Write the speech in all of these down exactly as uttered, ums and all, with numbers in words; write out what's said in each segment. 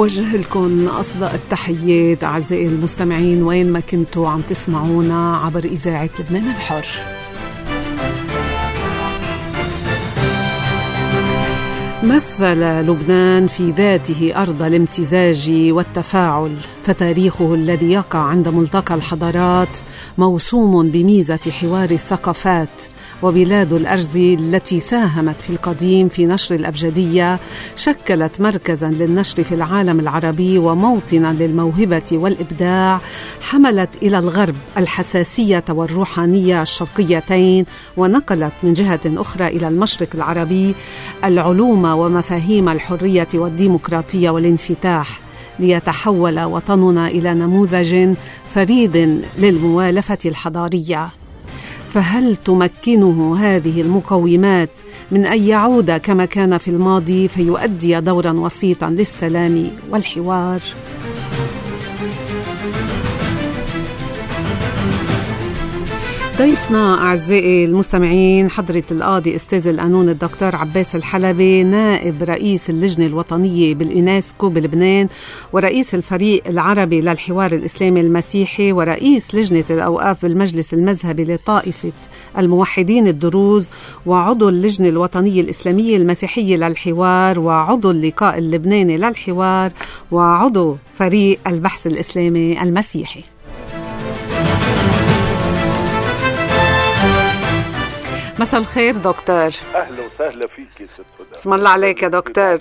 بوجه لكم أصدق التحيات أعزائي المستمعين وين ما كنتوا عم تسمعونا عبر إذاعة لبنان الحر. مثل لبنان في ذاته أرض الامتزاج والتفاعل، فتاريخه الذي يقع عند ملتقى الحضارات موسوم بميزة حوار الثقافات، وبلاد الأرز التي ساهمت في القديم في نشر الأبجدية شكلت مركزاً للنشر في العالم العربي وموطناً للموهبة والإبداع، حملت إلى الغرب الحساسية والروحانية الشرقيتين، ونقلت من جهة أخرى إلى المشرق العربي العلوم ومفاهيم الحرية والديمقراطية والانفتاح، ليتحول وطننا إلى نموذج فريد للموالفة الحضارية. فهل تمكنه هذه المقومات من أن يعود كما كان في الماضي فيؤدي دورا وسيطا للسلام والحوار؟ ضيفنا أعزائي المستمعين حضرة القاضي أستاذ القانون الدكتور عباس الحلبي، نائب رئيس اللجنة الوطنية باليونسكو بلبنان، ورئيس الفريق العربي للحوار الإسلامي المسيحي، ورئيس لجنة الأوقاف بالمجلس المذهبي لطائفة الموحدين الدروز، وعضو اللجنة الوطنية الإسلامية المسيحية للحوار، وعضو اللقاء اللبناني للحوار، وعضو فريق البحث الإسلامي المسيحي. مساء الخير دكتور. أهلا وسهلا فيك ست هدى. اسم الله عليك يا دكتور.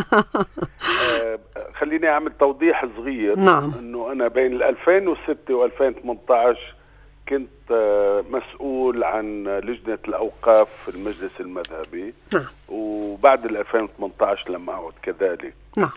آه خليني أعمل توضيح صغير. نعم. أنه أنا بين ألفين وستة وألفين وثمانية عشر كنت آه مسؤول عن لجنة الأوقاف في المجلس المذهبي. نعم. وبعد ألفين وثمانية عشر لم أعد كذلك. نعم.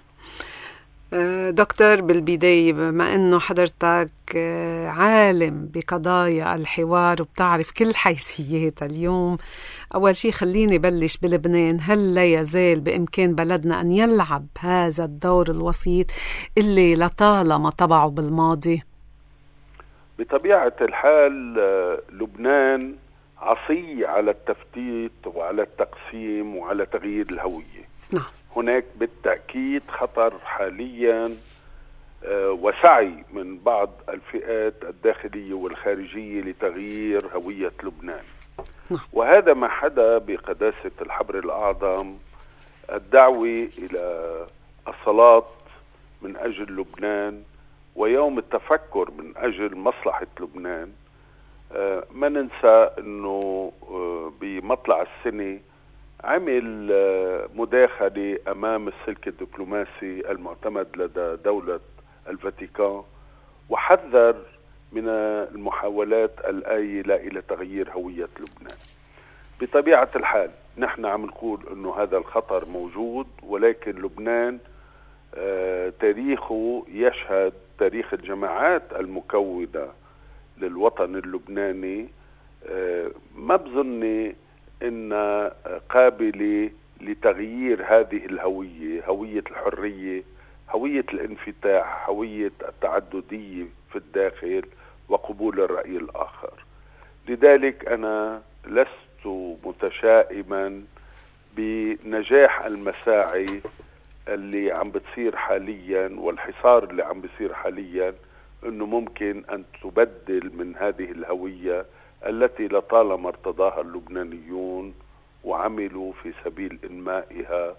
دكتور، بالبداية بما أنه حضرتك عالم بقضايا الحوار وبتعرف كل حيثياتها اليوم، أول شيء خليني بلش بلبنان. هل لا يزال بإمكان بلدنا أن يلعب هذا الدور الوسيط اللي لطالما طبعه بالماضي؟ بطبيعة الحال لبنان عصي على التفتيت وعلى التقسيم وعلى تغيير الهوية. نعم. هناك بالتأكيد خطر حاليا وسعي من بعض الفئات الداخلية والخارجية لتغيير هوية لبنان. وهذا ما حدا بقداسة الحبر الأعظم، الدعوة إلى الصلاة من أجل لبنان ويوم التفكر من أجل مصلحة لبنان. ما ننسى أنه بمطلع السنة عمل مداخلة أمام السلك الدبلوماسي المعتمد لدى دولة الفاتيكان، وحذر من المحاولات الآيلة إلى تغيير هوية لبنان. بطبيعة الحال نحن عم نقول أنه هذا الخطر موجود، ولكن لبنان آه تاريخه يشهد تاريخ الجماعات المكونة للوطن اللبناني. آه ما بظني إن قابلة لتغيير هذه الهوية، هوية الحرية، هوية الانفتاح، هوية التعددية في الداخل وقبول الرأي الآخر. لذلك أنا لست متشائما بنجاح المساعي اللي عم بتصير حاليا والحصار اللي عم بيصير حاليا، أنه ممكن أن تبدل من هذه الهوية التي لطالما ارتضاها اللبنانيون وعملوا في سبيل إنمائها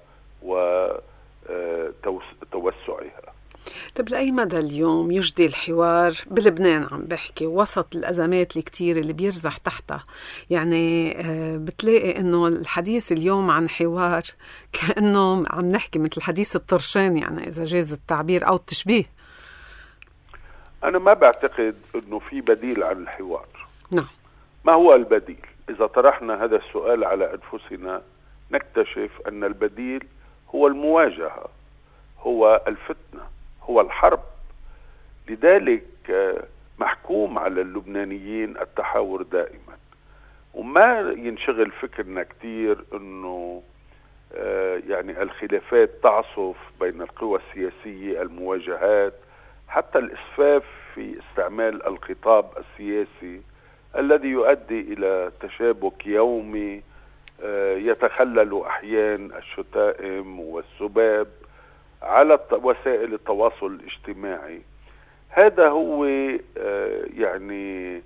وتوسعها. طب لأي مدى اليوم يجدي الحوار بلبنان، عم بحكي وسط الأزمات الكتير اللي بيرزح تحتها؟ يعني بتلاقي إنه الحديث اليوم عن حوار كأنه عم نحكي مثل حديث الطرشان، يعني إذا جاز التعبير أو التشبيه. أنا ما بعتقد إنه في بديل عن الحوار. نعم. ما هو البديل؟ إذا طرحنا هذا السؤال على أنفسنا نكتشف أن البديل هو المواجهة، هو الفتنة، هو الحرب. لذلك محكوم على اللبنانيين التحاور دائما، وما ينشغل فكرنا كتير أنه يعني الخلافات تعصف بين القوى السياسية، المواجهات، حتى الإسفاف في استعمال الخطاب السياسي الذي يؤدي إلى تشابك يومي يتخلل أحيان الشتائم والسباب على وسائل التواصل الاجتماعي. هذا هو يعني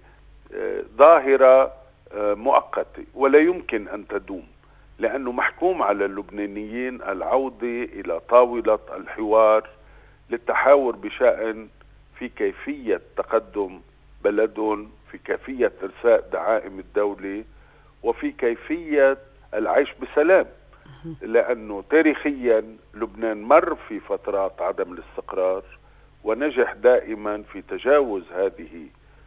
ظاهرة مؤقتة ولا يمكن أن تدوم، لأنه محكوم على اللبنانيين العودة إلى طاولة الحوار للتحاور بشأن في كيفية تقدم بلدهم، في كيفية إرساء دعائم الدولة، وفي كيفية العيش بسلام. لأنه تاريخيا لبنان مر في فترات عدم الاستقرار ونجح دائما في تجاوز هذه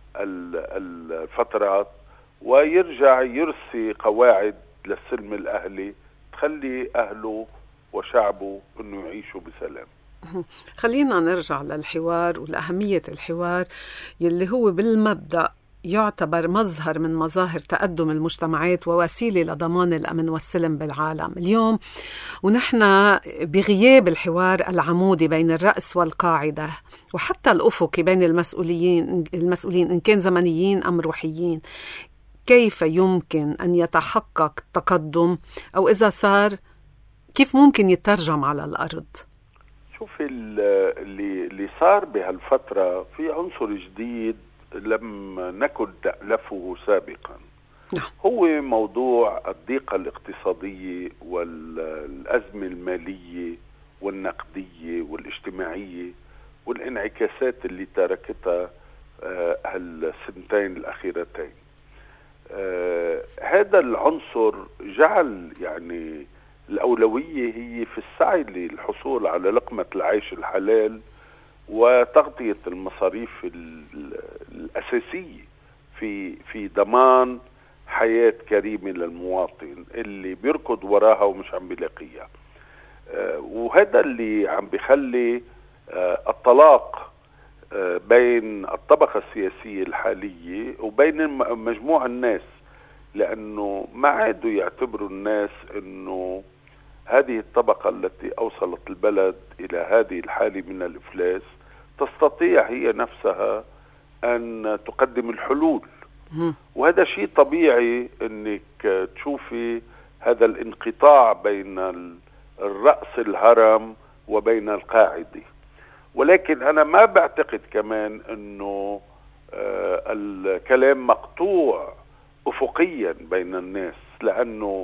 الفترات ويرجع يرسي قواعد للسلم الأهلي تخلي أهله وشعبه أنه يعيشوا بسلام. خلينا نرجع للحوار ولأهمية الحوار يلي هو بالمبدأ يعتبر مظهر من مظاهر تقدم المجتمعات ووسيلة لضمان الأمن والسلم بالعالم اليوم، ونحن بغياب الحوار العمودي بين الرأس والقاعدة وحتى الأفقي بين المسؤولين المسؤولين إن كان زمنيين أم روحيين. كيف يمكن أن يتحقق التقدم، أو إذا صار كيف ممكن يترجم على الأرض؟ شوف اللي اللي صار بهالفترة في عنصر جديد لم نكن نألفه سابقا. نعم. هو موضوع الضيقة الاقتصادية والأزمة المالية والنقدية والاجتماعية والانعكاسات اللي تركتها هالسنتين الأخيرتين. آه هذا العنصر جعل يعني الأولوية هي في السعي للحصول على لقمة العيش الحلال وتغطية المصاريف الأساسية في في ضمان حياة كريمة للمواطن اللي بيركض وراها ومش عم بيلاقيها. آه وهذا اللي عم بيخلي آه الطلاق آه بين الطبقة السياسية الحالية وبين مجموع الناس، لأنه ما عادوا يعتبروا الناس أنه هذه الطبقة التي أوصلت البلد إلى هذه الحالة من الإفلاس تستطيع هي نفسها أن تقدم الحلول. وهذا شيء طبيعي أنك تشوفي هذا الانقطاع بين الرأس الهرم وبين القاعدة. ولكن أنا ما بعتقد كمان أنه آه الكلام مقطوع أفقيا بين الناس، لأنه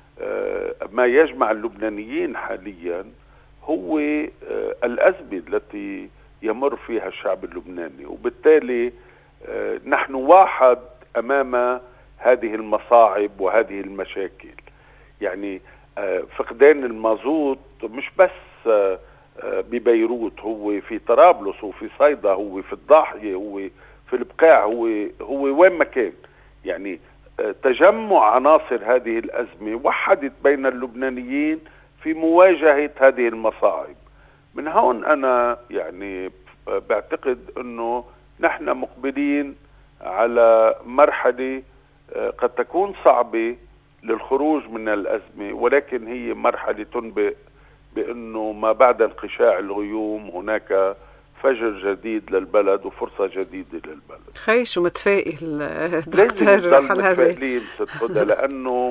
آه ما يجمع اللبنانيين حاليا هو آه الأزمة التي يمر فيها الشعب اللبناني، وبالتالي آه نحن واحد أمام هذه المصاعب وهذه المشاكل. يعني آه فقدان المازوت مش بس آه ببيروت، هو في طرابلس وفي صيدا، هو في الضاحية، هو في البقاع، هو هو وين ما كان. يعني تجمع عناصر هذه الأزمة وحدت بين اللبنانيين في مواجهة هذه المصاعب. من هون أنا يعني بعتقد أنه نحن مقبلين على مرحلة قد تكون صعبة للخروج من الأزمة، ولكن هي مرحلة تنبئ بأنه ما بعد انقشاع الغيوم هناك فجر جديد للبلد وفرصة جديدة للبلد. خيش ومتفائل دكتور حلبي، لأنه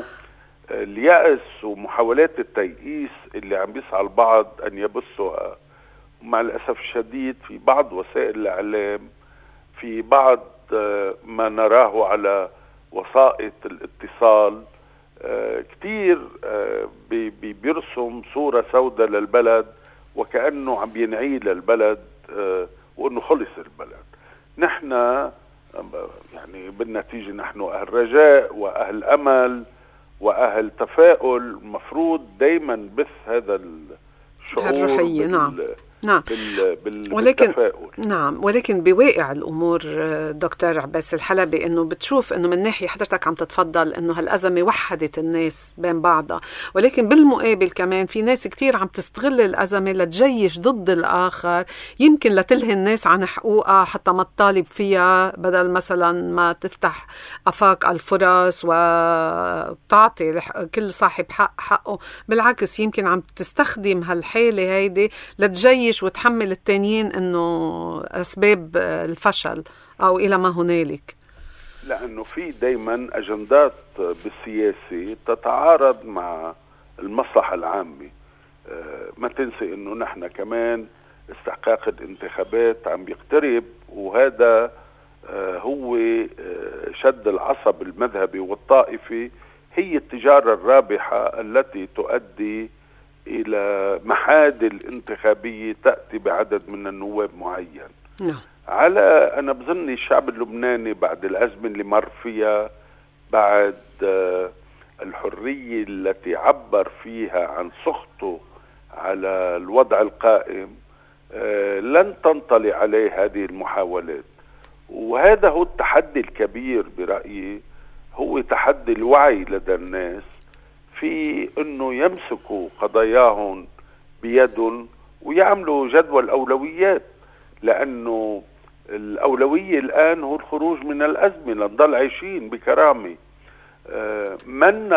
اليأس ومحاولات التيئيس اللي عم بيسعى البعض أن يبثها مع الأسف الشديد في بعض وسائل الإعلام، في بعض ما نراه على وسائط الاتصال، آه كتير آه بي بيرسم صورة سوداء للبلد وكأنه عم بينعي للبلد آه وأنه خلص البلد. نحن آه يعني بالنتيجة نحن أهل رجاء وأهل أمل وأهل تفاؤل، مفروض دايما بث هذا الشعور الروحية. نعم نعم بال بال ولكن بالتفاؤل. نعم ولكن بواقع الأمور دكتور عباس الحلبي إنه بتشوف إنه من ناحية حضرتك عم تتفضل إنه هالأزمة وحدت الناس بين بعضها، ولكن بالمقابل كمان في ناس كتير عم تستغل الأزمة لتجيش ضد الآخر، يمكن لتلهي الناس عن حقوقها حتى ما تطالب فيها، بدل مثلا ما تفتح آفاق الفرص وتعطي كل صاحب حق حقه. بالعكس يمكن عم تستخدم هالحالة هيدي لتجيش وتحمل التانيين انه اسباب الفشل او الى ما هنالك. لانه في دايما اجندات بالسياسة تتعارض مع المصلحة العامة. ما تنسي انه نحن كمان استحقاق الانتخابات عم بيقترب، وهذا هو شد العصب المذهبي والطائفي، هي التجارة الرابحة التي تؤدي إلى محادل انتخابية تأتي بعدد من النواب معين. نعم. على أنا بظن الشعب اللبناني بعد الأزمة اللي مر فيها، بعد الحرية التي عبر فيها عن سخطه على الوضع القائم، لن تنطلي عليه هذه المحاولات. وهذا هو التحدي الكبير برأيي، هو تحدي الوعي لدى الناس في أنه يمسكوا قضاياهم بيد ويعملوا جدول أولويات، لأنه الأولوية الآن هو الخروج من الأزمة لنضل عايشين بكرامة. من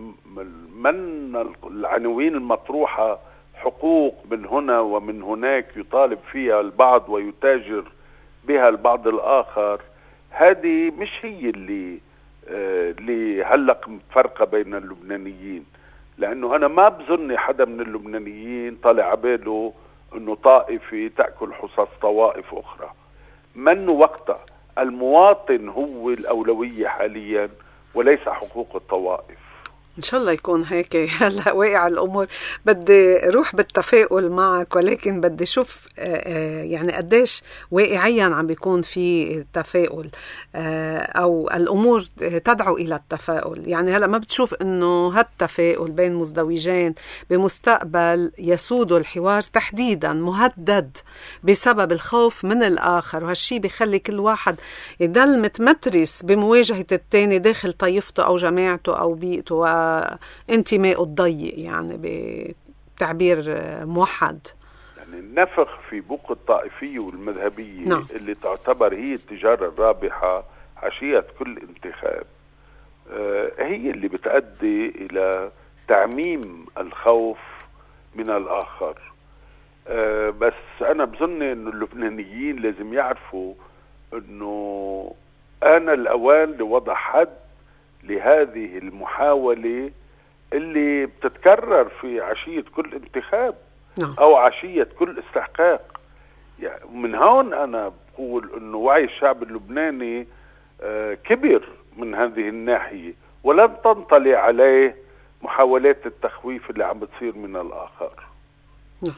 من العناوين المطروحة حقوق من هنا ومن هناك يطالب فيها البعض ويتاجر بها البعض الآخر، هذه مش هي اللي اللي هلق فرقة بين اللبنانيين، لأنه أنا ما بظن حدا من اللبنانيين طالع عباله أنه طائفة تأكل حصص طوائف أخرى. من وقتها المواطن هو الأولوية حاليا وليس حقوق الطوائف. إن شاء الله يكون هيك. هلا واقع الأمور، بدي روح بالتفاؤل معك، ولكن بدي شوف يعني قديش واقعيا عم بيكون في تفاؤل أو الأمور تدعو إلى التفاؤل. يعني هلا ما بتشوف إنه هالتفاؤل بين مزدوجين بمستقبل يسود الحوار تحديدا مهدد بسبب الخوف من الآخر، وهالشي بيخلي كل واحد يضل متمترس بمواجهة التاني داخل طائفته أو جماعته أو بيئته انتماء الضيق، يعني بتعبير موحد. يعني النفخ في بوق الطائفية والمذهبية نعم. اللي تعتبر هي التجارة الرابحة عشية كل انتخاب، آه هي اللي بتؤدي إلى تعميم الخوف من الآخر. آه بس أنا بظن أن اللبنانيين لازم يعرفوا أنه آن الأوان لوضع حد لهذه المحاولة اللي بتتكرر في عشية كل انتخاب نعم. أو عشية كل استحقاق. يعني من هون أنا بقول أنه وعي الشعب اللبناني آه كبر من هذه الناحية، ولن تنطلي عليه محاولات التخويف اللي عم بتصير من الآخر. نعم.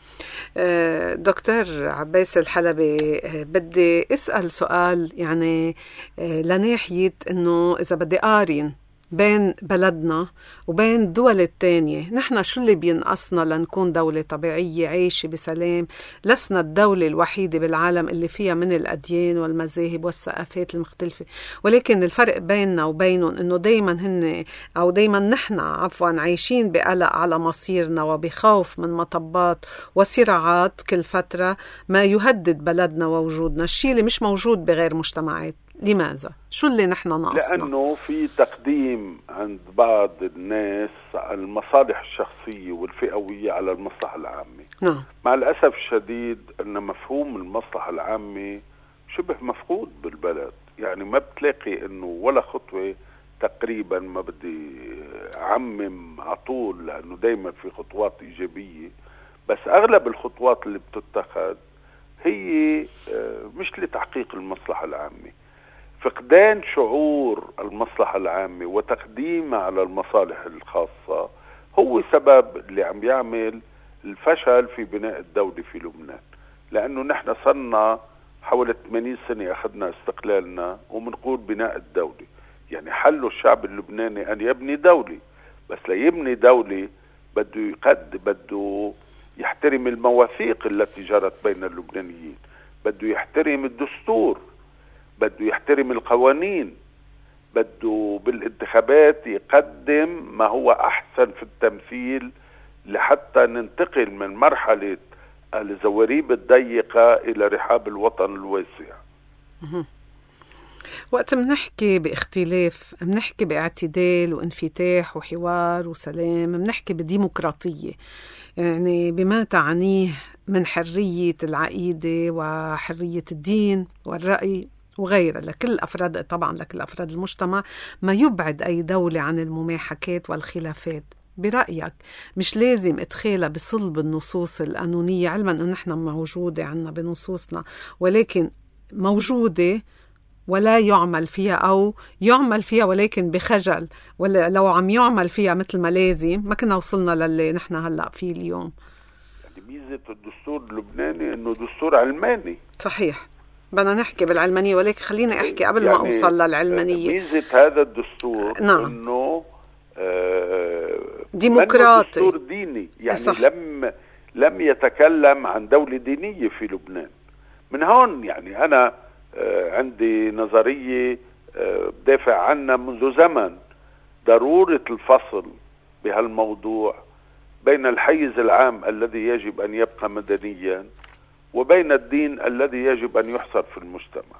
دكتور عباس الحلبي، بدي اسأل سؤال يعني لناحية انه اذا بدي قارن بين بلدنا وبين الدول التانية، نحن شو اللي بينقصنا لنكون دولة طبيعية عايشة بسلام؟ لسنا الدولة الوحيدة بالعالم اللي فيها من الأديان والمذاهب والثقافات المختلفة، ولكن الفرق بيننا وبينهم إنه دايما هن أو دايما نحن عفوا عايشين بقلق على مصيرنا وبخوف من مطبات وصراعات كل فترة ما يهدد بلدنا ووجودنا، الشيء اللي مش موجود بغير مجتمعات. لماذا؟ شو اللي نحن ناقصنا؟ لأنه في تقديم عند بعض الناس المصالح الشخصية والفئوية على المصلحة العامة. نعم. مع الأسف الشديد أن مفهوم المصلحة العامة شبه مفقود بالبلد، يعني ما بتلاقي أنه ولا خطوة تقريبا، ما بدي أعمم عطول لأنه دايما في خطوات إيجابية، بس أغلب الخطوات اللي بتتخذ هي مش لتحقيق المصلحة العامة. فقدان شعور المصلحة العامة وتقديمها على المصالح الخاصة هو سبب اللي عم يعمل الفشل في بناء الدولة في لبنان. لأنه نحن صرنا حوالي ثمانين سنة أخذنا استقلالنا ومنقول بناء الدولة، يعني حل الشعب اللبناني أن يبني دولة، بس ليبني دولة بده يقد بده يحترم المواثيق التي جرت بين اللبنانيين، بده يحترم الدستور، بده يحترم القوانين، بده بالانتخابات يقدم ما هو أحسن في التمثيل لحتى ننتقل من مرحلة الزواريب الضيقة إلى رحاب الوطن الواسع. وقت منحكي باختلاف منحكي باعتدال وانفتاح وحوار وسلام، منحكي بديمقراطية، يعني بما تعنيه من حرية العقيدة وحرية الدين والرأي وغيرها لكل أفراد، طبعا لكل أفراد المجتمع، ما يبعد أي دولة عن المماحكات والخلافات. برأيك مش لازم إدخالها بصلب النصوص القانونية، علما أنه نحن موجودة عنا بنصوصنا، ولكن موجودة ولا يعمل فيها، أو يعمل فيها ولكن بخجل، ولا لو عم يعمل فيها مثل ما لازم ما كنا وصلنا للي نحن هلأ فيه اليوم. يعني ميزة الدستور اللبناني أنه دستور علماني. صحيح، بدنا نحكي بالعلمانية، ولكن خليني أحكي قبل يعني ما أوصل للعلمانية. ميزة هذا الدستور نعم. أنه آه ديمقراطي، دستور ديني، يعني صح. لم لم يتكلم عن دولة دينية في لبنان. من هون يعني أنا آه عندي نظرية آه بدافع عنها منذ زمن، ضرورة الفصل بهالموضوع بين الحيز العام الذي يجب أن يبقى مدنيا وبين الدين الذي يجب أن يحصر في المجتمع.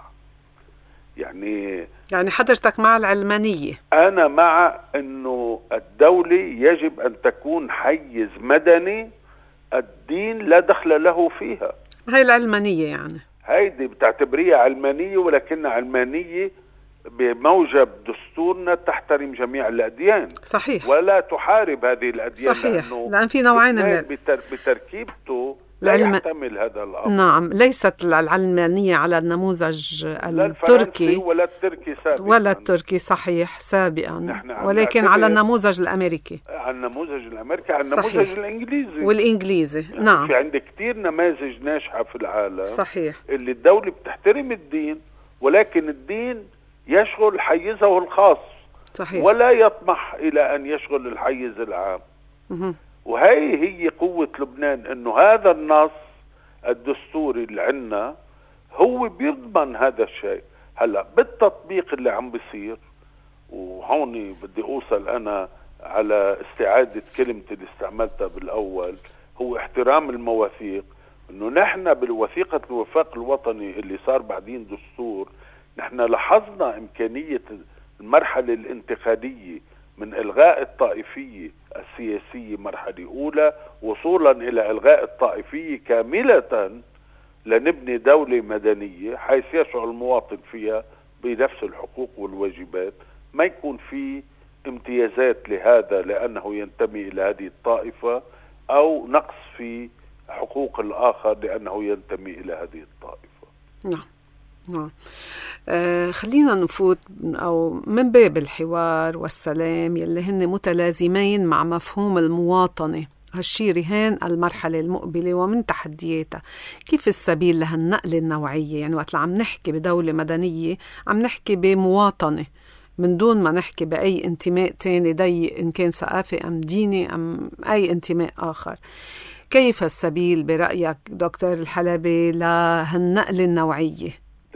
يعني يعني حضرتك مع العلمانية؟ أنا مع أنه الدولة يجب أن تكون حيز مدني، الدين لا دخل له فيها. هاي العلمانية يعني هيدي بتعتبريها علمانية، ولكنها علمانية بموجب دستورنا تحترم جميع الأديان. صحيح. ولا تحارب هذه الأديان. صحيح، لأن في نوعين من بتر... بتركيبته لا العلم... يحتمل هذا الأمر. نعم، ليست العلمانية على النموذج التركي ولا التركي سابقا، ولا التركي صحيح سابقا، ولكن على النموذج الأمريكي، على النموذج الأمريكي، على النموذج الإنجليزي والإنجليزي. يعني نعم، في عندك كتير نماذج ناجحة في العالم. صحيح. اللي الدولة بتحترم الدين، ولكن الدين يشغل حيزه الخاص. صحيح. ولا يطمح إلى أن يشغل الحيز العام. م- وهي هي قوة لبنان، أنه هذا النص الدستوري اللي عنا هو بيضمن هذا الشيء. هلأ بالتطبيق اللي عم بيصير، وهوني بدي أوصل أنا على استعادة كلمة اللي استعملتها بالأول، هو احترام المواثيق. أنه نحن بالوثيقة الوفاق الوطني اللي صار بعدين دستور، نحن لاحظنا إمكانية المرحلة الانتقالية من إلغاء الطائفية السياسية مرحلة أولى وصولا إلى إلغاء الطائفية كاملة، لنبني دولة مدنية حيث يشعر المواطن فيها بنفس الحقوق والواجبات، ما يكون في امتيازات لهذا لأنه ينتمي إلى هذه الطائفة، أو نقص في حقوق الآخر لأنه ينتمي إلى هذه الطائفة. نعم نعم. آه خلينا نفوت أو من باب الحوار والسلام يلي هن متلازمين مع مفهوم المواطنة، هالشي رهان المرحلة المقبلة ومن تحدياتها. كيف السبيل لهالنقلة النوعية؟ يعني وقت عم نحكي بدولة مدنية عم نحكي بمواطنة من دون ما نحكي بأي انتماء تاني ضيق، إن كان ثقافي أم ديني أم أي انتماء آخر. كيف السبيل برأيك دكتور الحلبي لهالنقلة النوعية؟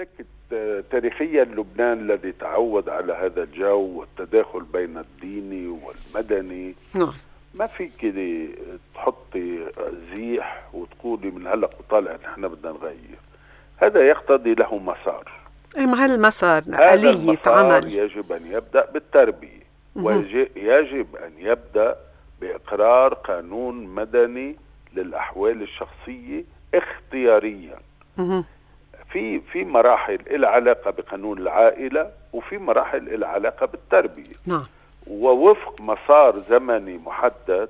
تاريخيا لبنان الذي تعود على هذا الجو والتداخل بين الديني والمدني، نعم، ما في كده تحطي زيح وتقولي من هلا وطالع نحن بدنا نغير. هذا يقتضي له مسار. اي ما هالمسار آلية عمل يجب أن يبدأ بالتربية، ويجب أن يبدأ بإقرار قانون مدني للأحوال الشخصية اختياريا. مه. في في مراحل العلاقة بقانون العائلة، وفي مراحل العلاقة بالتربية. نعم. ووفق مسار زمني محدد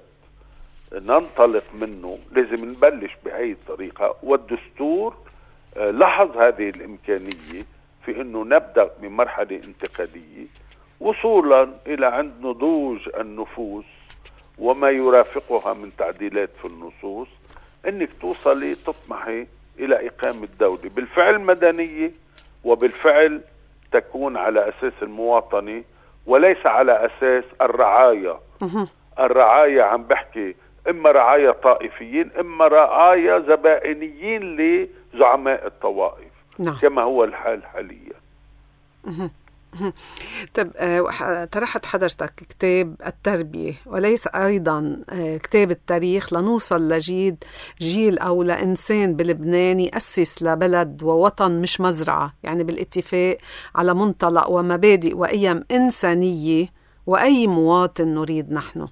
ننطلق منه، لازم نبلش بأي طريقة. والدستور لاحظ هذه الإمكانية في أنه نبدأ من مرحلة انتقالية وصولا إلى عند نضوج النفوس وما يرافقها من تعديلات في النصوص، أنك توصلي تطمحي إلى إقامة دولة بالفعل مدنية، وبالفعل تكون على أساس المواطنة وليس على أساس الرعاية. الرعاية عم بحكي إما رعاية طائفيين إما رعاية زبائنيين لزعماء الطوائف. نعم. كما هو الحال حاليا. طب آه، طرحت حضرتك كتاب التربية وليس أيضا آه، كتاب التاريخ لنوصل لجيل جيل أو لإنسان بلبنان يأسس لبلد ووطن مش مزرعة، يعني بالاتفاق على منطلق ومبادئ وقيم إنسانية وأي مواطن نريد نحن.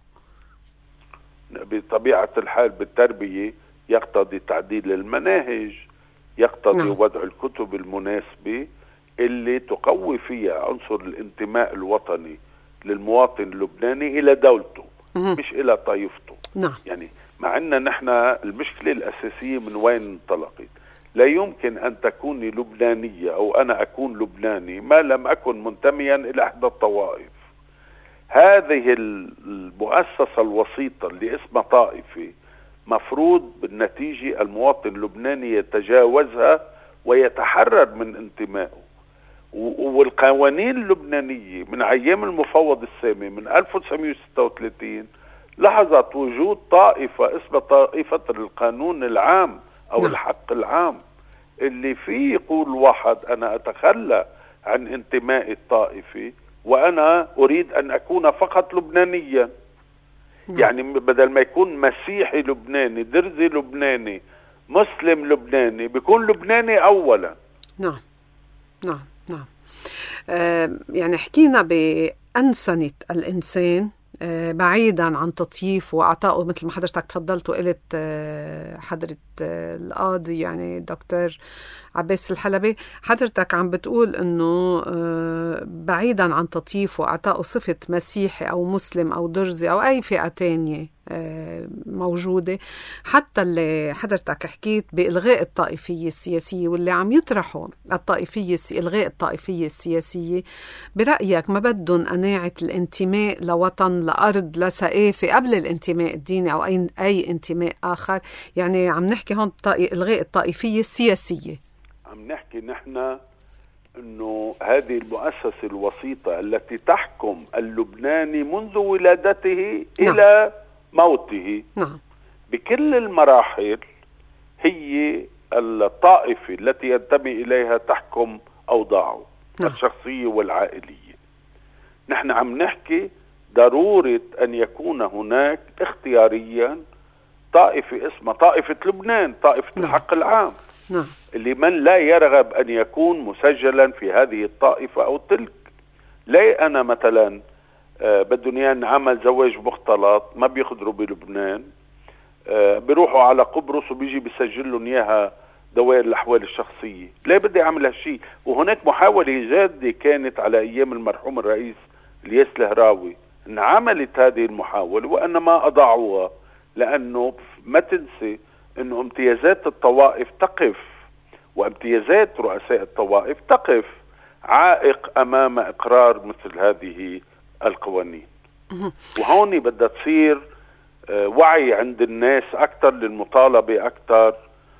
بطبيعة الحال بالتربية يقتضي تعديل المناهج، يقتضي نعم. وضع الكتب المناسبة اللي تقوي فيها عنصر الانتماء الوطني للمواطن اللبناني إلى دولته. مش إلى طائفته. نعم. يعني مع أن نحن المشكلة الأساسية من وين انطلقت؟ لا يمكن أن تكوني لبنانية أو أنا أكون لبناني ما لم أكن منتميا إلى إحدى الطوائف. هذه المؤسسة الوسيطة اللي اسمها طائفة مفروض بالنتيجة المواطن اللبناني يتجاوزها ويتحرر من انتمائه. والقوانين اللبنانية من أيام المفوض السامي من ألف وتسعمائة وستة وثلاثين لاحظت وجود طائفة اسمها طائفة القانون العام أو نعم. الحق العام اللي فيه يقول واحد أنا أتخلى عن انتمائي الطائفي وأنا أريد أن أكون فقط لبنانيا. نعم. يعني بدل ما يكون مسيحي لبناني، درزي لبناني، مسلم لبناني، بيكون لبناني أولا. نعم نعم نعم. آه يعني حكينا بأنسنة الإنسان آه بعيدا عن تطييف وأعطائه مثل ما حضرتك تفضلت وقلت آه حضرة آه القاضي يعني دكتور عباس الحلبي. حضرتك عم بتقول انه آه بعيدا عن تطييف وأعطائه صفة مسيحي أو مسلم أو درزي أو أي فئة تانية آه موجودة، حتى اللي حضرتك حكيت بإلغاء الطائفية السياسية واللي عم يطرحوا الطائفية إلغاء الطائفية السياسية، برأيك ما بدهم قناعة الانتماء لوطن لأرض لثقافة قبل الانتماء الديني أو أي, أي انتماء آخر؟ يعني عم نحكي هون إلغاء الطائفية السياسية. عم نحكي نحن انه هذه المؤسسة الوسيطة التي تحكم اللبناني منذ ولادته نعم. الى موته نعم. بكل المراحل هي الطائفة التي ينتمي اليها تحكم اوضاعه نعم. الشخصية والعائلية. نحن عم نحكي ضرورة ان يكون هناك اختياريا طائفة اسمها طائفة لبنان، طائفة نعم. الحق العام نعم. اللي من لا يرغب أن يكون مسجلا في هذه الطائفة أو تلك. ليه أنا مثلا آه بدهم إياه نعمل زواج مختلط ما بيقدروا بلبنان، آه بيروحوا على قبرص وبيجي بيسجلوا إياها دوائر الأحوال الشخصية. ليه بدي أعمل هالشيء؟ وهناك محاولة جادة كانت على أيام المرحوم الرئيس الياس الهراوي إن عملت هذه المحاولة وأنما أضاعوها، لأنه ما تنسي انه امتيازات الطوائف تقف وامتيازات رؤساء الطوائف تقف عائق امام اقرار مثل هذه القوانين. وهون بدها تصير وعي عند الناس اكثر للمطالبة اكثر،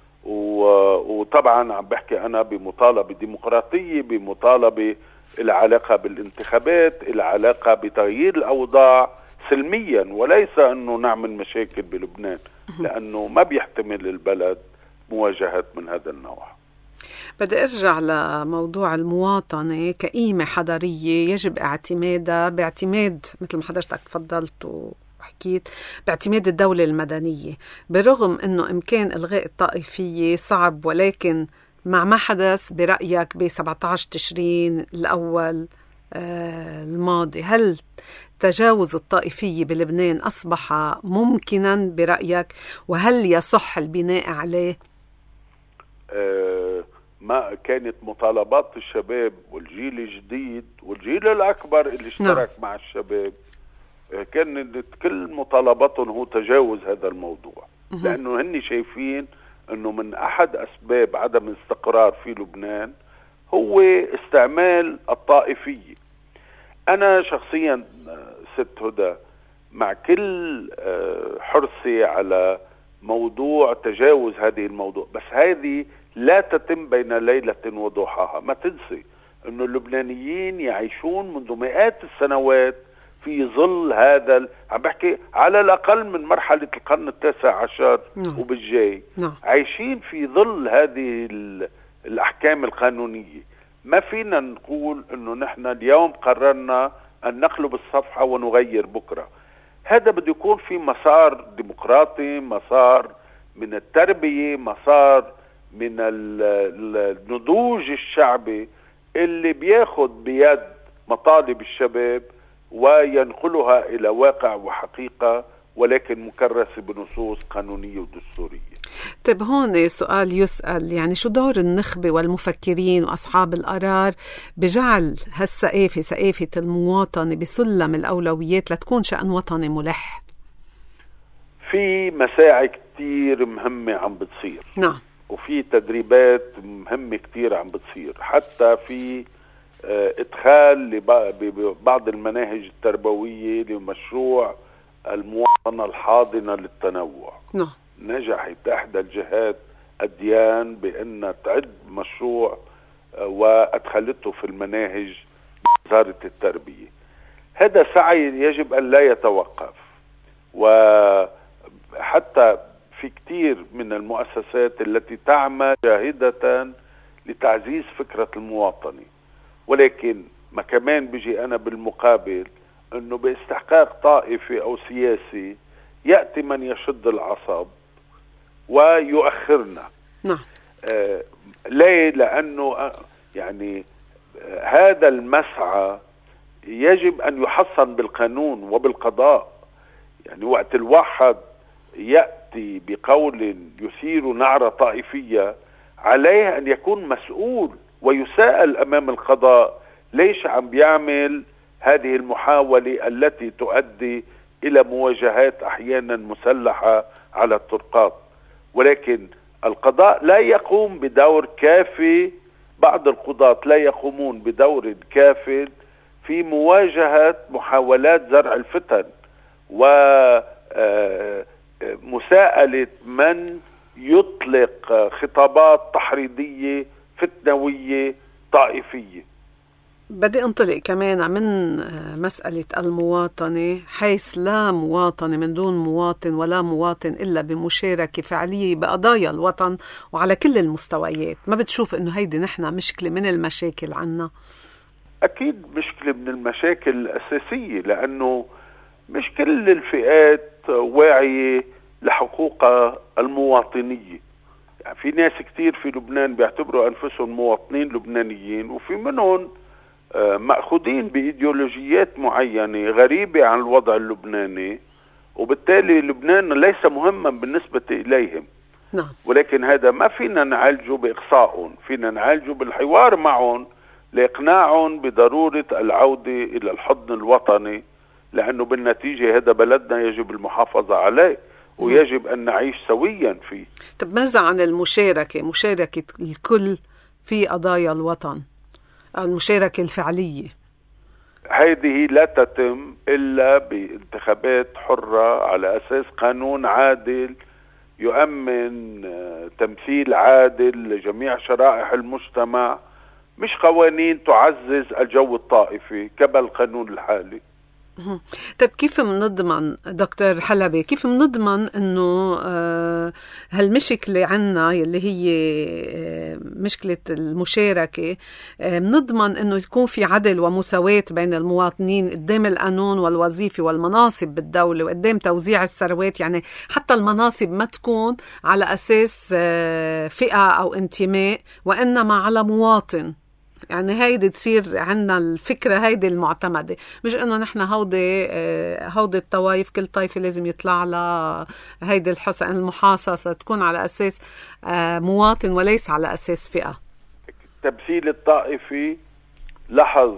وطبعا عم بحكي انا بمطالبة ديمقراطية، بمطالبة العلاقة بالانتخابات، العلاقة بتغيير الاوضاع سلميا وليس انه نعمل مشاكل بلبنان، لانه ما بيحتمل البلد مواجهة من هذا النوع. بدي ارجع لموضوع المواطنة كقيمة حضارية يجب اعتمادها باعتماد مثل ما حضرتك تفضلت وحكيت باعتماد الدولة المدنية، برغم انه امكان الغاء الطائفية صعب، ولكن مع ما حدث برأيك ب سبعة عشر تشرين الاول آه الماضي، هل تجاوز الطائفية بلبنان أصبح ممكنا برأيك؟ وهل يصح البناء عليه؟ آه ما كانت مطالبات الشباب والجيل الجديد والجيل الأكبر اللي اشترك نعم. مع الشباب آه كانت كل مطالباتهم هو تجاوز هذا الموضوع، مه. لأنه هني شايفين أنه من أحد أسباب عدم الاستقرار في لبنان هو استعمال الطائفية. أنا شخصيا ست هدى مع كل حرصي على موضوع تجاوز هذه الموضوع، بس هذه لا تتم بين ليلة وضحاها. ما تنسي أن اللبنانيين يعيشون منذ مئات السنوات في ظل هذا، عم بحكي على الأقل من مرحلة القرن التاسع عشر نعم. وبالجاي نعم. عايشين في ظل هذه الأحكام القانونية. ما فينا نقول انه نحن اليوم قررنا ان نقلب الصفحة ونغير بكرة. هذا بده يكون في مسار ديمقراطي، مسار من التربية، مسار من النضوج الشعبي اللي بياخد بيد مطالب الشباب وينقلها الى واقع وحقيقة، ولكن مكرسة بنصوص قانونية ودستورية. طيب هون سؤال يسأل، يعني شو دور النخبة والمفكرين وأصحاب القرار بجعل هالثقافة ثقافة المواطنة بسلم الأولويات لتكون شأن وطني ملح؟ في مساعي كتير مهمة عم بتصير. نعم. وفي تدريبات مهمة كتير عم بتصير، حتى في ادخال لبعض المناهج التربوية لمشروع المواطنة الحاضنة للتنوع. نعم. نجحت احدى الجهات الديان بان تعد مشروع وادخلته في المناهج وزارة التربية. هذا سعي يجب ان لا يتوقف، وحتى في كتير من المؤسسات التي تعمل جاهدة لتعزيز فكرة المواطنة، ولكن ما كمان بيجي أنا بالمقابل أنه باستحقاق طائفي أو سياسي يأتي من يشد العصب ويؤخرنا. نعم. آه ليه؟ لأنه آه يعني آه هذا المسعى يجب أن يحصن بالقانون وبالقضاء. يعني وقت الواحد يأتي بقول يثير نعرة طائفية عليه أن يكون مسؤول ويساءل أمام القضاء ليش عم بيعمل هذه المحاولة التي تؤدي إلى مواجهات أحيانا مسلحة على الطرقات. ولكن القضاء لا يقوم بدور كافي، بعض القضاة لا يقومون بدور كاف في مواجهة محاولات زرع الفتن ومساءلة من يطلق خطابات تحريضية فتنوية طائفية. بدي انطلق كمان من مسألة المواطنة، حيث لا مواطنة من دون مواطن ولا مواطن إلا بمشاركة فعلية بقضايا الوطن وعلى كل المستويات. ما بتشوف إنه هيدي نحن مشكلة من المشاكل عنا؟ أكيد مشكلة من المشاكل الأساسية، لأنه مش كل الفئات واعية لحقوقها المواطنية. يعني في ناس كتير في لبنان بيعتبروا أنفسهم مواطنين لبنانيين، وفي منهم مأخوذين بإيديولوجيات معينة غريبة عن الوضع اللبناني، وبالتالي لبنان ليس مهما بالنسبة إليهم. نعم. ولكن هذا ما فينا نعالجه بإقصائهم، فينا نعالجه بالحوار معهم لإقناعهم بضرورة العودة إلى الحضن الوطني، لأنه بالنتيجة هذا بلدنا يجب المحافظة عليه ويجب أن نعيش سويا فيه. طب ماذا عن المشاركة، مشاركة الكل في قضايا الوطن، المشاركة الفعلية؟ هذه لا تتم إلا بانتخابات حرة على أساس قانون عادل يؤمن تمثيل عادل لجميع شرائح المجتمع، مش قوانين تعزز الجو الطائفي كما القانون الحالي. طيب كيف منضمن دكتور حلبي، كيف منضمن انه آه هالمشكلة عنا اللي هي آه مشكلة المشاركة، آه منضمن انه يكون في عدل ومساواة بين المواطنين قدام القانون والوظيفة والمناصب بالدولة وقدام توزيع الثروات؟ يعني حتى المناصب ما تكون على اساس آه فئة او انتماء، وانما على مواطن. يعني هيدي تصير عنا الفكرة هيدي المعتمدة، مش انه نحن هودي هودي الطوائف كل طائفة لازم يطلع لها هيدي الحصة المحاصصة، تكون على اساس مواطن وليس على اساس فئة. التمثيل الطائفي لاحظ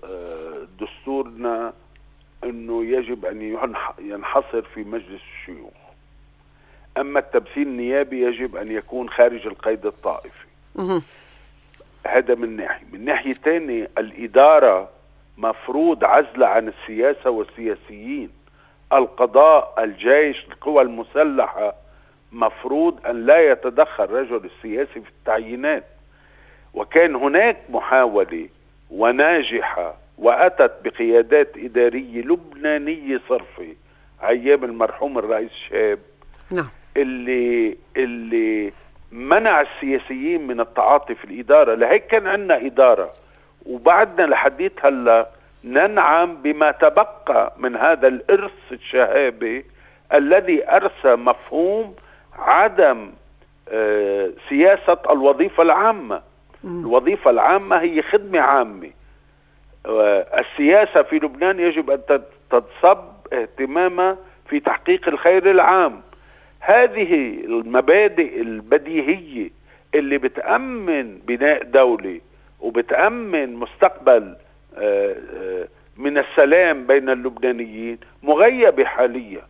دستورنا انه يجب ان ينحصر في مجلس الشيوخ، اما التمثيل النيابي يجب ان يكون خارج القيد الطائفي. م- هذا من ناحية. من ناحية تانية الإدارة مفروض عزلة عن السياسة والسياسيين. القضاء، الجيش، القوى المسلحة مفروض أن لا يتدخل رجل السياسي في التعيينات. وكان هناك محاولة وناجحة وأتت بقيادات إدارية لبنانية صرفة أيام المرحوم الرئيس شاب. نعم. اللي اللي منع السياسيين من التعاطي في الإدارة. لهيك كان عندنا إدارة، وبعدنا لحديت هلا ننعم بما تبقى من هذا الإرث الشهابي الذي أرسى مفهوم عدم آه سياسة الوظيفة العامة. م. الوظيفة العامة هي خدمة عامة. آه السياسة في لبنان يجب أن تتصب اهتمامها في تحقيق الخير العام. هذه المبادئ البديهية اللي بتأمن بناء دولة وبتأمن مستقبل من السلام بين اللبنانيين مغيبة حاليا.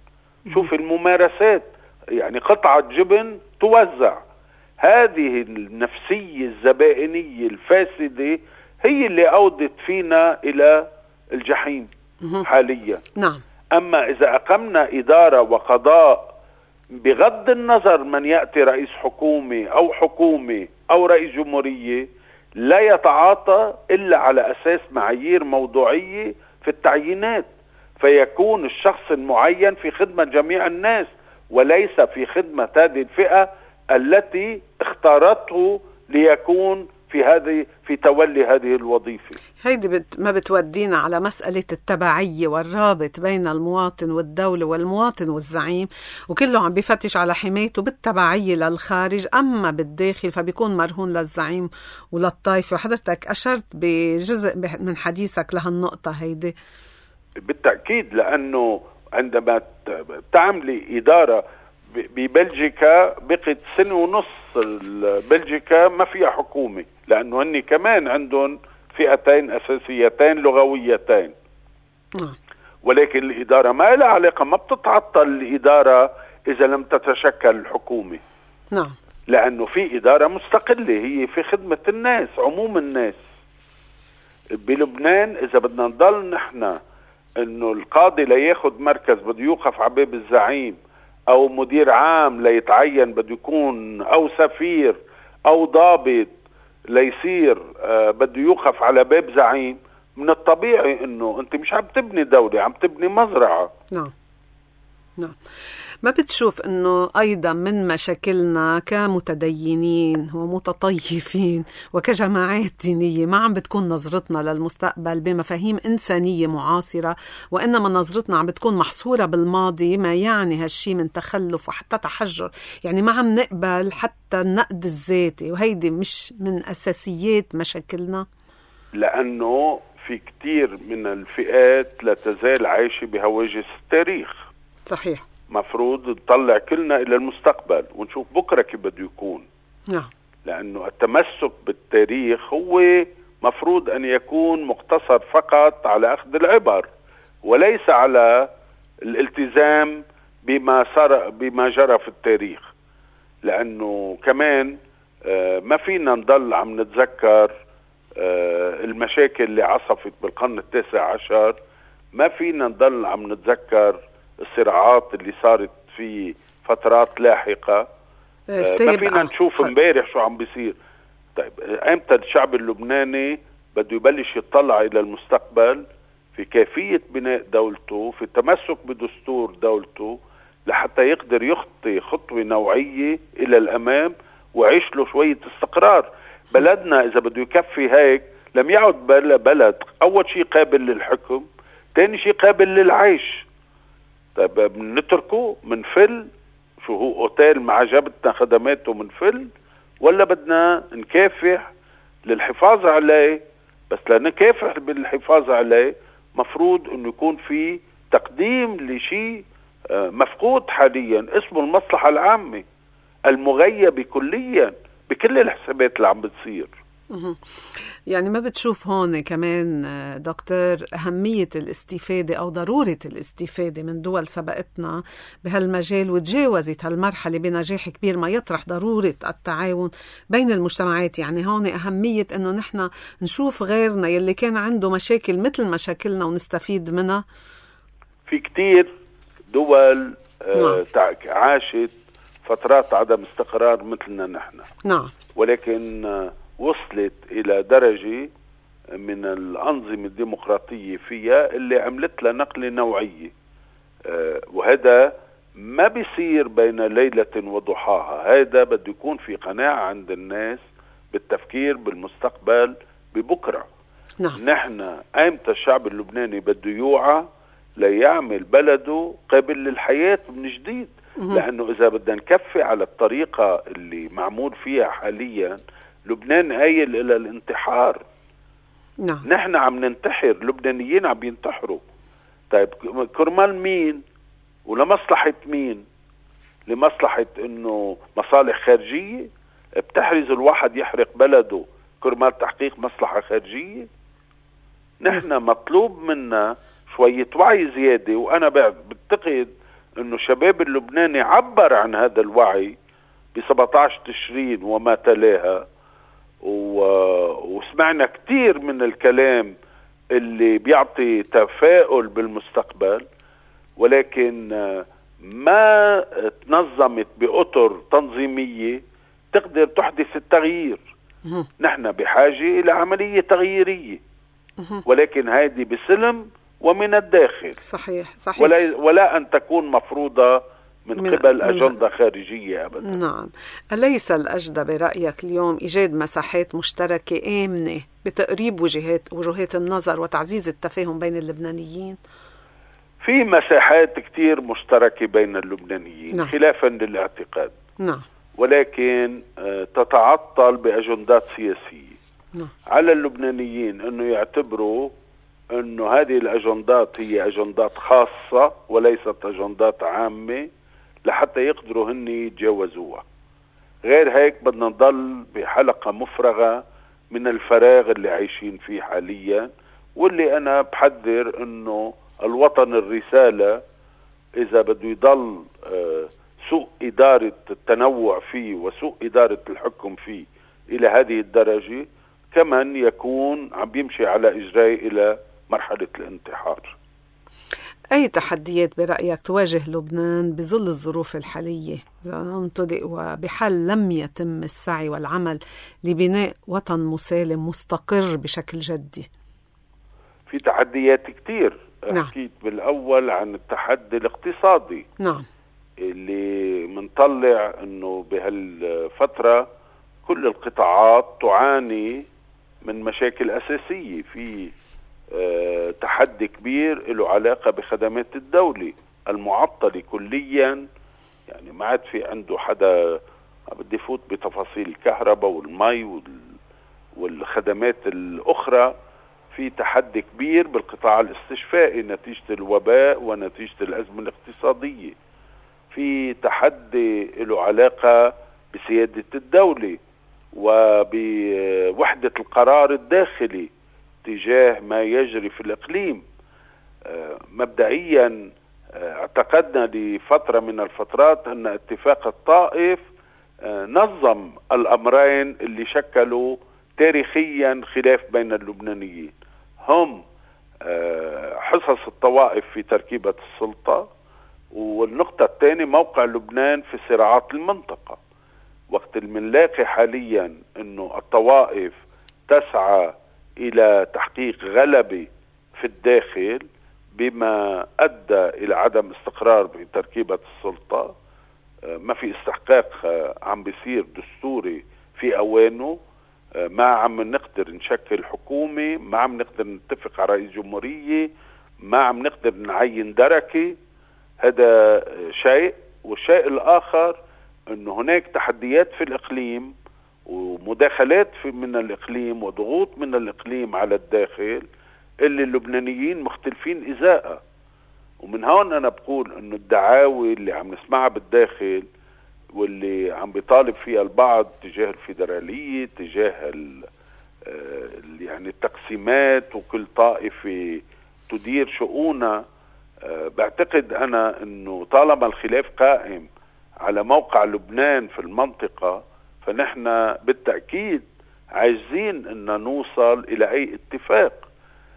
شوف الممارسات، يعني قطعة جبن توزع. هذه النفسية الزبائنية الفاسدة هي اللي أودت فينا إلى الجحيم حاليا. نعم. أما إذا أقمنا إدارة وقضاء بغض النظر من يأتي رئيس حكومة أو حكومة أو رئيس جمهورية، لا يتعاطى إلا على أساس معايير موضوعية في التعيينات، فيكون الشخص المعين في خدمة جميع الناس وليس في خدمة هذه الفئة التي اختارته ليكون في هذه في تولي هذه الوظيفة. هيدي بت ما بتودينا على مسألة التبعية والرابط بين المواطن والدولة والمواطن والزعيم، وكله عم بيفتش على حمايته بالتبعية للخارج، أما بالداخل فبيكون مرهون للزعيم وللطائفة. وحضرتك أشرت بجزء من حديثك لهالنقطة هيدي. بالتأكيد، لأنه عندما تعملي إدارة ببلجيكا بقت سنة ونص بلجيكا ما فيها حكومة، لأنه هني كمان عندهم فئتين أساسيتين لغويتين. نعم. ولكن الإدارة ما لها علاقة، ما بتتعطل الإدارة إذا لم تتشكل الحكومة. نعم. لأنه في إدارة مستقلة هي في خدمة الناس، عموم الناس. بلبنان إذا بدنا نضل نحن إنه القاضي لياخد مركز بده يوقف على باب الزعيم، أو مدير عام ليتعين بده يكون، أو سفير أو ضابط ليصير آه بده يوقف على باب زعيم، من الطبيعي إنه أنت مش عم تبني دولة، عم تبني مزرعة. نعم. نعم. ما بتشوف أنه أيضا من مشاكلنا كمتدينين ومتطيفين وكجماعات دينية ما عم بتكون نظرتنا للمستقبل بمفاهيم إنسانية معاصرة، وإنما نظرتنا عم بتكون محصورة بالماضي، ما يعني هالشي من تخلف وحتى تحجر. يعني ما عم نقبل حتى النقد الذاتي، وهيدي مش من أساسيات مشاكلنا. لأنه في كتير من الفئات لا تزال عايشة بهواجس التاريخ. صحيح. مفروض نطلع كلنا إلى المستقبل ونشوف بكرة كيف بده يكون. نعم. لأنه التمسك بالتاريخ هو مفروض أن يكون مقتصر فقط على أخذ العبر، وليس على الالتزام بما صار بما جرى في التاريخ. لأنه كمان ما فينا نضل عم نتذكر المشاكل اللي عصفت بالقرن التاسع عشر، ما فينا نضل عم نتذكر الصراعات اللي صارت في فترات لاحقة، ما فينا نشوف امبارح شو عم بيصير. طيب امتى الشعب اللبناني بده يبلش يطلع الى المستقبل في كيفية بناء دولته، في التمسك بدستور دولته، لحتى يقدر يخطي خطوة نوعية الى الامام وعيش له شوية استقرار. بلدنا اذا بده يكفي هيك لم يعد بلد اول شيء قابل للحكم، تاني شيء قابل للعيش. طيب بنتركه منفل، شو هو اوتيل ما عجبتنا خدماته منفل، ولا بدنا نكافح للحفاظ عليه؟ بس لنكافح بالحفاظ عليه مفروض انه يكون في تقديم لشيء مفقود حاليا اسمه المصلحة العامة المغيبة كليا بكل الحسابات اللي عم بتصير. يعني ما بتشوف هون كمان دكتور أهمية الاستفادة أو ضرورة الاستفادة من دول سبقتنا بهالمجال وتجاوزت هالمرحلة بنجاح كبير، ما يطرح ضرورة التعاون بين المجتمعات؟ يعني هون أهمية أنه نحن نشوف غيرنا يلي كان عنده مشاكل مثل مشاكلنا ونستفيد منها. في كتير دول آه عاشت فترات عدم استقرار مثلنا نحن. نعم. ولكن آه وصلت إلى درجة من الأنظمة الديمقراطية فيها اللي عملت لها نقلة نوعية، أه وهذا ما بيصير بين ليلة وضحاها. هذا بده يكون في قناعة عند الناس بالتفكير بالمستقبل ببكرة. نعم. نحن أيمتى الشعب اللبناني بده يوعى ليعمل بلده قابل للحياة من جديد. لأنه إذا بدنا نكفي على الطريقة اللي معمول فيها حاليا لبنان قايل إلى الانتحار. نعم. نحن عم ننتحر، لبنانيين عم ينتحروا. طيب كرمال مين ولمصلحة مين؟ لمصلحة إنه مصالح خارجية بتحرز الواحد يحرق بلده كرمال تحقيق مصلحة خارجية. نحن مطلوب منا شوية وعي زيادة، وأنا بعتقد أنه الشباب اللبناني عبر عن هذا الوعي ب سبعة عشر تشرين وما تلاها، وسمعنا كتير من الكلام اللي بيعطي تفاؤل بالمستقبل، ولكن ما تنظمت بأطر تنظيمية تقدر تحدث التغيير. نحن بحاجة إلى عملية تغييرية، ولكن هذه بسلم ومن الداخل. صحيح صحيح. ولا, ولا أن تكون مفروضة من, من قبل أجندة خارجية أبدا. نعم. أليس الأجدى برأيك اليوم إيجاد مساحات مشتركة آمنة بتقريب وجهات وجهات النظر وتعزيز التفاهم بين اللبنانيين؟ في مساحات كتير مشتركة بين اللبنانيين. نعم. خلافا للاعتقاد. نعم. ولكن تتعطل بأجندات سياسية. نعم. على اللبنانيين أنه يعتبروا أنه هذه الأجندات هي أجندات خاصة وليست أجندات عامة لحتى يقدروا هن يتجاوزوها. غير هيك بدنا نضل بحلقة مفرغة من الفراغ اللي عايشين فيه حاليا، واللي أنا بحذر أنه الوطن الرسالة إذا بده يضل سوء إدارة التنوع فيه وسوء إدارة الحكم فيه إلى هذه الدرجة كمان يكون عم بيمشي على إجراء إلى مرحلة الانتحار. أي تحديات برأيك تواجه لبنان بظل الظروف الحالية وبحال لم يتم السعي والعمل لبناء وطن مسالم مستقر بشكل جدي؟ في تحديات كتير. نعم. حكيت بالأول عن التحدي الاقتصادي. نعم. اللي منطلع أنه بهالفترة كل القطاعات تعاني من مشاكل أساسية. في أه تحدي كبير له علاقة بخدمات الدولة المعطلة كليا، يعني ما عاد في عنده حدا بدي فوت بتفاصيل الكهرباء والمي والخدمات الأخرى. في تحدي كبير بالقطاع الاستشفائي نتيجة الوباء ونتيجة الأزمة الاقتصادية. في تحدي له علاقة بسيادة الدولة وبوحدة القرار الداخلي تجاه ما يجري في الإقليم. مبدئيا اعتقدنا لفترة من الفترات أن اتفاق الطائف نظم الأمرين اللي شكلوا تاريخيا خلاف بين اللبنانيين، هم حصص الطوائف في تركيبة السلطة، والنقطة الثانية موقع لبنان في صراعات المنطقة. وقت المنلاقي حاليا أنه الطوائف تسعى إلى تحقيق غلبة في الداخل بما أدى إلى عدم استقرار بتركيبة السلطة، ما في استحقاق عم بيصير دستوري في أوانه، ما عم نقدر نشكل حكومة، ما عم نقدر نتفق على رئيس جمهورية، ما عم نقدر نعين دركة. هذا شيء. والشيء الآخر أنه هناك تحديات في الإقليم ومداخلات في من الإقليم وضغوط من الإقليم على الداخل اللي اللبنانيين مختلفين إزاءها. ومن هون أنا بقول أنه الدعاوي اللي عم نسمعها بالداخل واللي عم بيطالب فيها البعض تجاه الفيدرالية تجاه يعني التقسيمات وكل طائفة تدير شؤونها، بعتقد أنا أنه طالما الخلاف قائم على موقع لبنان في المنطقة فنحن بالتأكيد عايزين أن نوصل إلى أي اتفاق.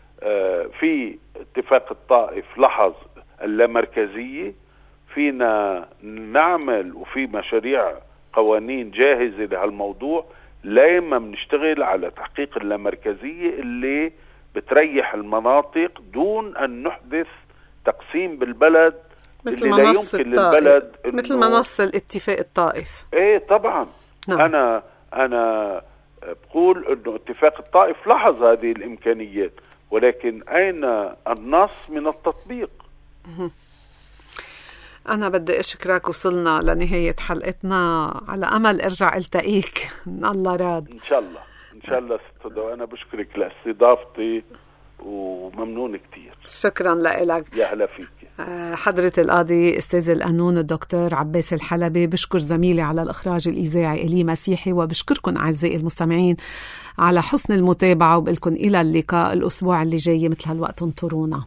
في اتفاق الطائف لحظ اللامركزية، فينا نعمل وفي مشاريع قوانين جاهزة لهالموضوع، لما بنشتغل على تحقيق اللامركزية اللي بتريح المناطق دون أن نحدث تقسيم بالبلد اللي لا يمكن للبلد مثل ما نص الاتفاق الطائف. ايه طبعا. نعم. انا انا بقول انه اتفاق الطائف لحظ هذه الامكانيات، ولكن اين النص من التطبيق؟ أنا بدي أشكرك، وصلنا لنهاية حلقتنا، على أمل أرجع ألتقيك إن الله راد. إن شاء الله إن شاء الله ست. وأنا بشكرك لاستضافتي وممنون كتير. شكرا لك. يا هلا فيك. حضرة القاضي أستاذ القانون الدكتور عباس الحلبي، بشكر زميلي على الإخراج الإذاعي إلي مسيحي، وبشكركم أعزائي المستمعين على حسن المتابعة، وبقلكم إلى اللقاء الأسبوع اللي جاي مثل هالوقت. انطرونا.